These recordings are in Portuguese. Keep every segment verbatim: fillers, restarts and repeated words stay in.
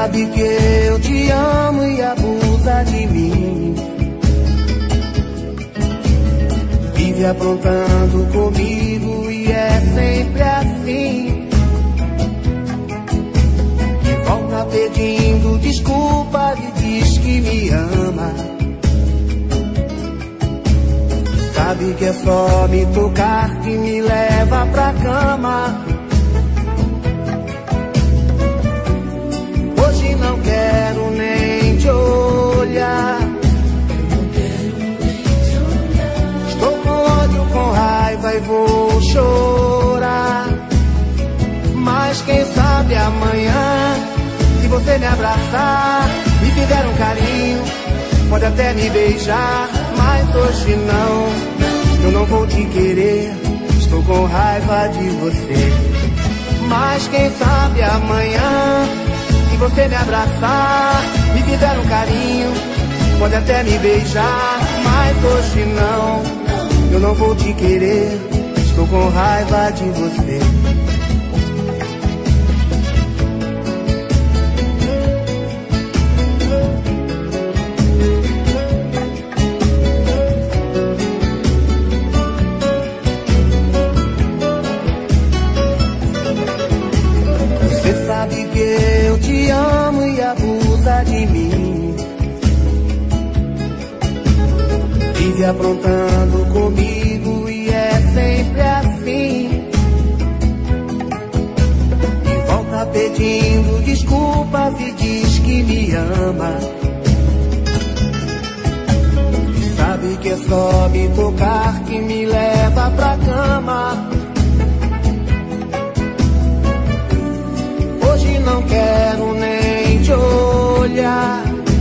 sabe que eu te amo e abusa de mim. Vive aprontando comigo e é sempre assim. E volta pedindo desculpa e diz que me ama. Sabe que é só me tocar que me leva pra cama. Hoje não quero nem te olhar. Estou com ódio, com raiva e vou chorar. Mas quem sabe amanhã, se você me abraçar, me fizer um carinho, pode até me beijar, mas hoje não, eu não vou te querer. Estou com raiva de você. Mas quem sabe amanhã, se você me abraçar, me fizer um carinho, pode até me beijar, mas hoje não, eu não vou te querer. Estou com raiva de você. Você sabe que eu te amo e abusa de mim. Vive aprontando comigo e é sempre assim. E volta pedindo desculpas e diz que me ama. E sabe que é só me tocar que me leva pra cama. Hoje não quero nem te olhar.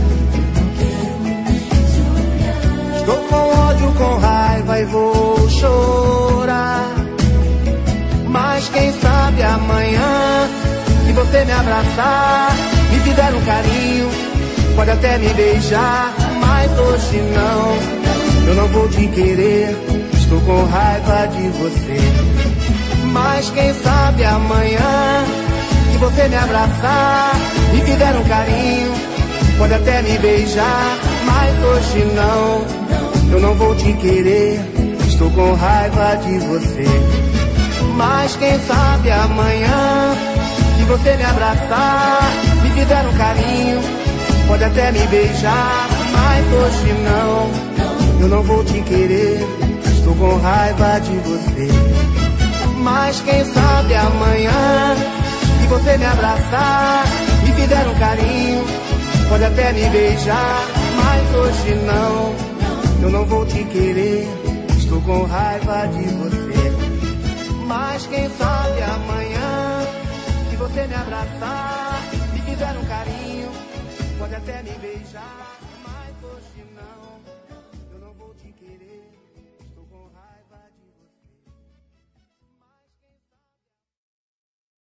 Estou com ódio, com raiva e vou chorar. Mas quem sabe amanhã, se você me abraçar, me fizer um carinho, pode até me beijar, mas hoje não, eu não vou te querer. Estou com raiva de você. Mas quem sabe amanhã, se você me abraçar, me fizer um carinho, pode até me beijar, mas hoje não, eu não vou te querer. Estou com raiva de você. Mas quem sabe amanhã, se você me abraçar, me fizer um carinho, pode até me beijar, mas hoje não, eu não vou te querer. Estou com raiva de você. Mas quem sabe amanhã, se você me abraçar, me fizer um carinho, pode até me beijar, mas hoje não, eu não vou te querer. Estou com raiva de você. Mas quem sabe amanhã, se você me abraçar, me fizer um carinho, pode até me beijar.